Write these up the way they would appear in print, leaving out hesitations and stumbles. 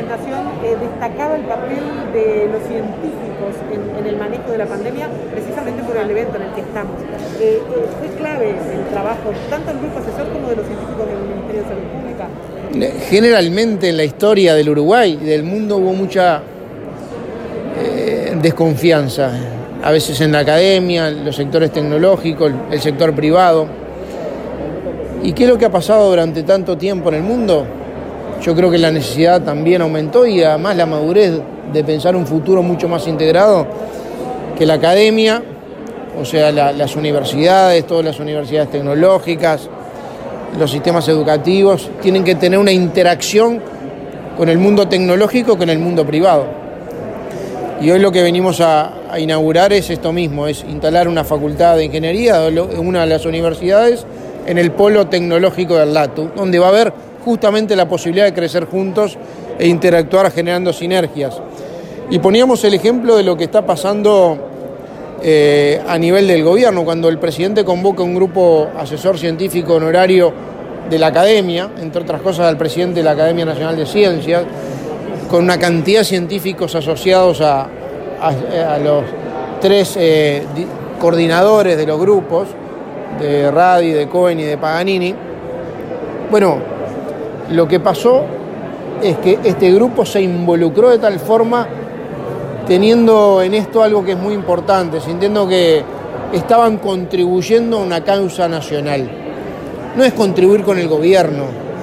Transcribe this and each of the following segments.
presentación destacaba el papel de los científicos en el manejo de la pandemia, precisamente por el evento en el que estamos. Fue clave el trabajo tanto del grupo asesor como de los científicos del Ministerio de Salud Pública. Generalmente en la historia del Uruguay y del mundo hubo mucha desconfianza, a veces en la academia, los sectores tecnológicos, el sector privado. ¿Y qué es lo que ha pasado durante tanto tiempo en el mundo? Yo creo que la necesidad también aumentó y además la madurez de pensar un futuro mucho más integrado, que la academia, o sea, las universidades, todas las universidades tecnológicas, los sistemas educativos, tienen que tener una interacción con el mundo tecnológico, con el mundo privado. Y hoy lo que venimos a inaugurar es esto mismo, es instalar una facultad de ingeniería en una de las universidades en el polo tecnológico del LATU, donde va a haber justamente la posibilidad de crecer juntos e interactuar generando sinergias. Y poníamos el ejemplo de lo que está pasando a nivel del gobierno, cuando el presidente convoca un grupo asesor científico honorario de la academia, entre otras cosas al presidente de la Academia Nacional de Ciencias, con una cantidad de científicos asociados a los tres coordinadores de los grupos, de Radi, de Cohen y de Paganini. Bueno, lo que pasó es que este grupo se involucró de tal forma, teniendo en esto algo que es muy importante, sintiendo que estaban contribuyendo a una causa nacional. No es contribuir con el gobierno,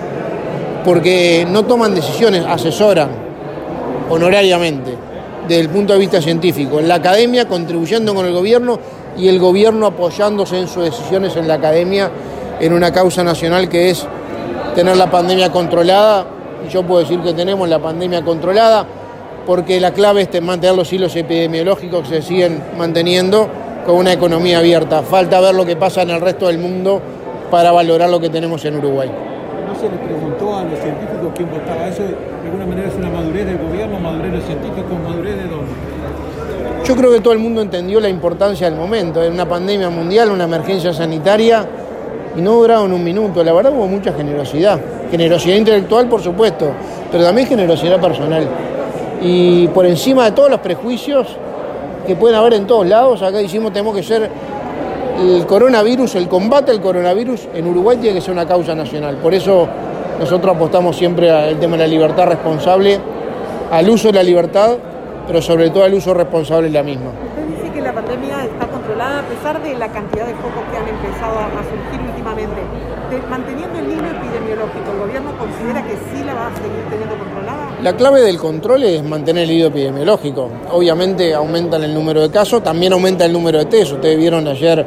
porque no toman decisiones, asesoran honorariamente, desde el punto de vista científico. En la academia contribuyendo con el gobierno y el gobierno apoyándose en sus decisiones en la academia en una causa nacional que es tener la pandemia controlada. Y yo puedo decir que tenemos la pandemia controlada porque la clave es mantener los hilos epidemiológicos que se siguen manteniendo con una economía abierta. Falta ver lo que pasa en el resto del mundo para valorar lo que tenemos en Uruguay. ¿No se les preguntó a los científicos quién votaba eso? ¿De alguna manera es una madurez del gobierno, madurez de los científicos, madurez de dónde? Yo creo que todo el mundo entendió la importancia del momento. Era una pandemia mundial, una emergencia sanitaria, y no duraron un minuto. La verdad hubo mucha generosidad. Generosidad intelectual, por supuesto, pero también generosidad personal. Y por encima de todos los prejuicios que pueden haber en todos lados, acá decimos tenemos que ser el coronavirus, el combate al coronavirus en Uruguay tiene que ser una causa nacional. Por eso nosotros apostamos siempre al tema de la libertad responsable, al uso de la libertad, pero sobre todo al uso responsable de la misma. Usted dice que la pandemia está controlada a pesar de la cantidad de focos que han empezado a surgir últimamente. Manteniendo el hilo epidemiológico, ¿el gobierno considera que sí la va a seguir teniendo controlada? La clave del control es mantener el hilo epidemiológico. Obviamente aumentan el número de casos, también aumenta el número de test. Ustedes vieron ayer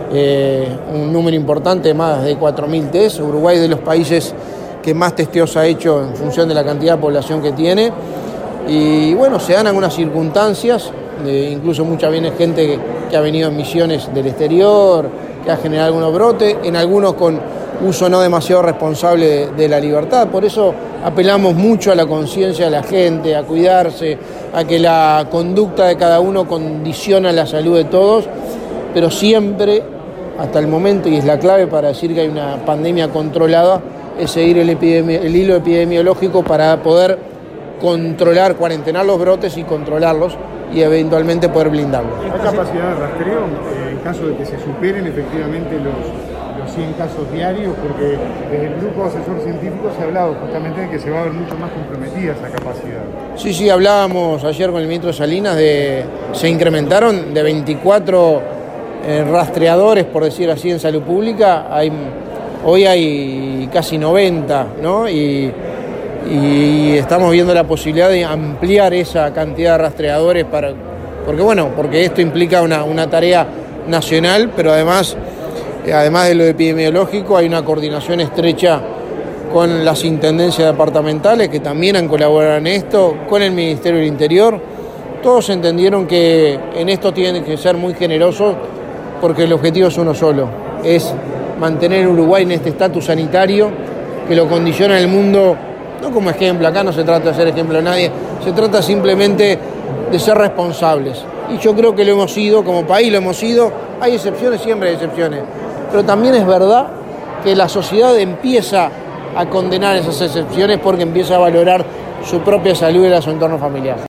un número importante, más de 4.000 test. Uruguay es de los países que más testeos ha hecho en función de la cantidad de población que tiene. Y bueno, se dan algunas circunstancias, incluso mucha viene gente que ha venido en misiones del exterior, que ha generado algunos brotes, en algunos con uso no demasiado responsable de la libertad. Por eso apelamos mucho a la conciencia de la gente, a cuidarse, a que la conducta de cada uno condiciona la salud de todos, pero siempre, hasta el momento, y es la clave para decir que hay una pandemia controlada, es seguir el hilo epidemiológico para poder controlar, cuarentenar los brotes y controlarlos y eventualmente poder blindarlos. ¿Hay capacidad de rastreo en caso de que se superen efectivamente los 100 casos diarios? Porque desde el grupo asesor científico se ha hablado justamente de que se va a ver mucho más comprometida esa capacidad. Sí, hablábamos ayer con el ministro Salinas se incrementaron de 24 rastreadores, por decir así, en salud pública, hoy hay casi 90, ¿no? Y estamos viendo la posibilidad de ampliar esa cantidad de rastreadores porque esto implica una tarea nacional, pero además de lo epidemiológico hay una coordinación estrecha con las intendencias departamentales que también han colaborado en esto, con el Ministerio del Interior. Todos entendieron que en esto tienen que ser muy generosos porque el objetivo es uno solo, es mantener Uruguay en este estatus sanitario que lo condiciona el mundo. No como ejemplo, acá no se trata de hacer ejemplo a nadie, se trata simplemente de ser responsables. Y yo creo que lo hemos sido, como país lo hemos sido, hay excepciones, siempre hay excepciones. Pero también es verdad que la sociedad empieza a condenar esas excepciones porque empieza a valorar su propia salud y la de su entorno familiar.